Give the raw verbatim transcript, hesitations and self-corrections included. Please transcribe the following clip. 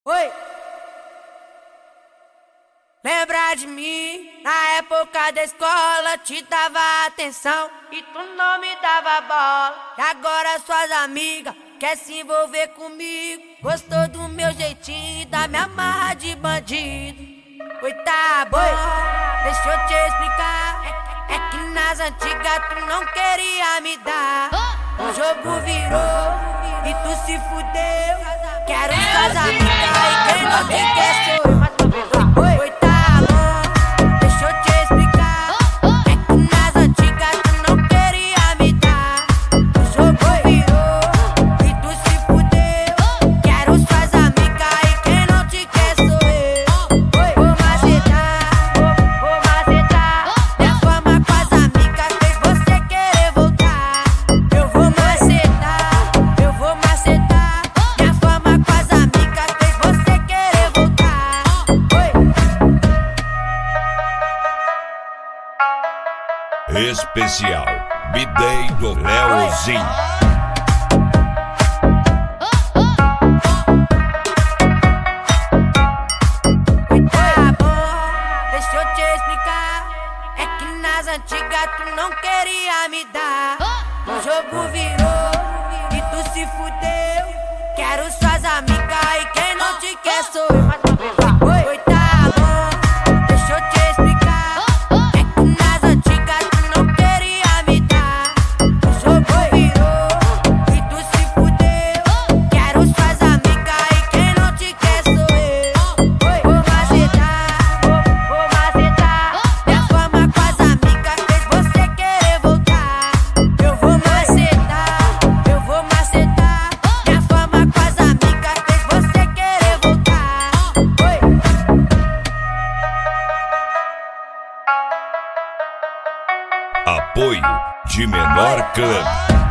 Oi. Lembra de mim? Na época da escola te dava atenção e tu não me dava bola. E agora suas amigas quer se envolver comigo. Gostou do meu jeitinho, da minha marra de bandido. Oi, tá bom, deixa eu te explicar. É, é que nas antigas tu não queria me dar. O jogo virou e tu se fudeu. Quero suas amigas e quem não te quer sou eu. Oi, oi, tá bom, deixa eu te explicar. É que nas antigas tu não queria me dar. O jogo virou e tu se fudeu. Quero suas amigas e quem não te quer sou eu. Oi, vou macetar, vou, vou macetar. Minha fama com as amigas fez você querer voltar. Eu vou macetar, eu vou macetar. Minha fama com as amigas fez você querer voltar. Oi. Especial B-Day do Leozinho. Tá bom, deixa eu te explicar. É que nas antigas tu não queria me dar. O jogo virou e tu se fudeu. Quero suas amigas e quem não te quer sou eu. Oi, oi, tá bom, deixa eu te explicar. É que nas antigas tu não queria me dar. O jogo virou e tu se fudeu. Quero suas amigas e quem não te quer sou eu. Oi, vou macetar, vou, vou macetar. Minha fama com as amigas fez você querer voltar. Eu vou macetar, eu vou macetar. Minha fama com as amigas fez você querer voltar. Oi. Apoio de Menor Clã.